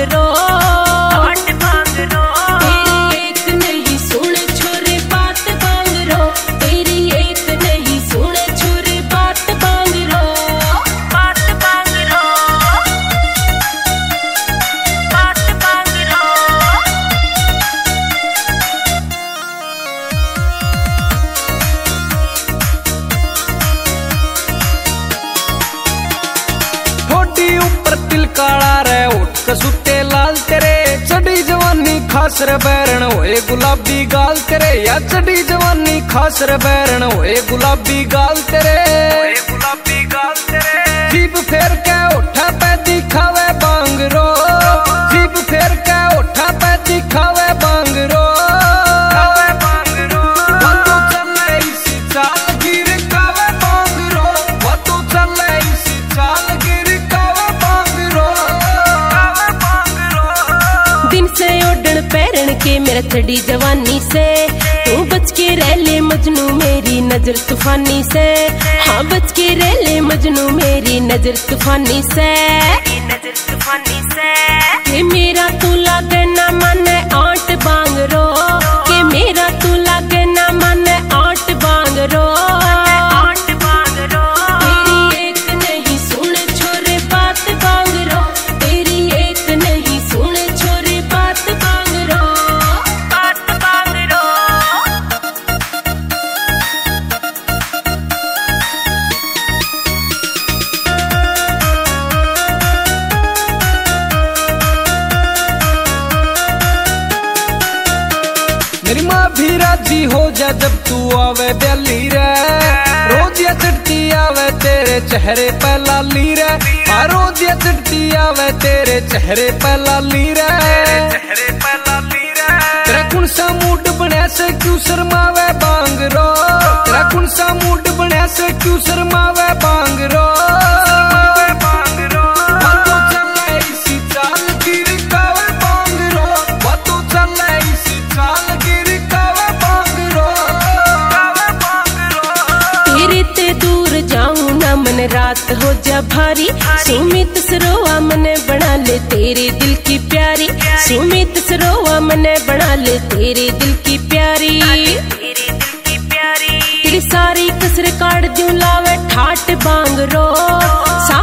रो, तेरी एक नहीं सुने छोरे बात बांग रो, तेरी एक नहीं सुने छोरे बात बांग रो, बात बांग रो, बात बांग रो। ठोडी ऊपर तिल काला रे उठ कसुते लाल तेरे, चढ़ी जवानी खास रे बैरण होए गुलाबी गाल तेरे, या चढ़ी जवानी खास रे बैरण होए गुलाबी गाल तेरे, गुलाबी गाल तेरे। जीभ फेर के उठा पे दिखावे बांग रो, जीभ फेर के उठा पे दिखावे बांग रो, पैरण के मेरा चढ़ी जवानी से, तू बच के रह ले मजनू मेरी नजर तूफानी से, हाँ बच के रह ले मजनू मेरी नजर तूफानी से, नजर तूफानी से। के मेरा तू लागे ना मन आट बांग रो, के मेरा तू लागे ना मन आट बांग रो, आट बांग रो। तेरी एक नहीं सुने छोरे बात बांग रो, तेरी एक नहीं सुने छोरे बात बांग रो, बात बांग रो। मेरी माँ भी राजी हो जा जब तू आवे ब्याली रे, रोज या चढ़ती आवे तेरे चेहरे पे लाली रे, हाँ रोज या चढ़ती आवे तेरे चेहरे पे लाली रे, चेहरे पे लाली रे। तेरा कौन सा मूड बनया से क्यों शर्मावे बांग रो, तेरा कौन सा मूड बनया से क्यों शर्मावे बांग रो, मन रात हो जा भारी, सुमित सरोवा मने बना ले तेरे दिल की प्यारी, सुमित सरोवा मने बना ले तेरे दिल की प्यारी, तेरी सारी कसर काट दूं लावे ठाट बांग रो।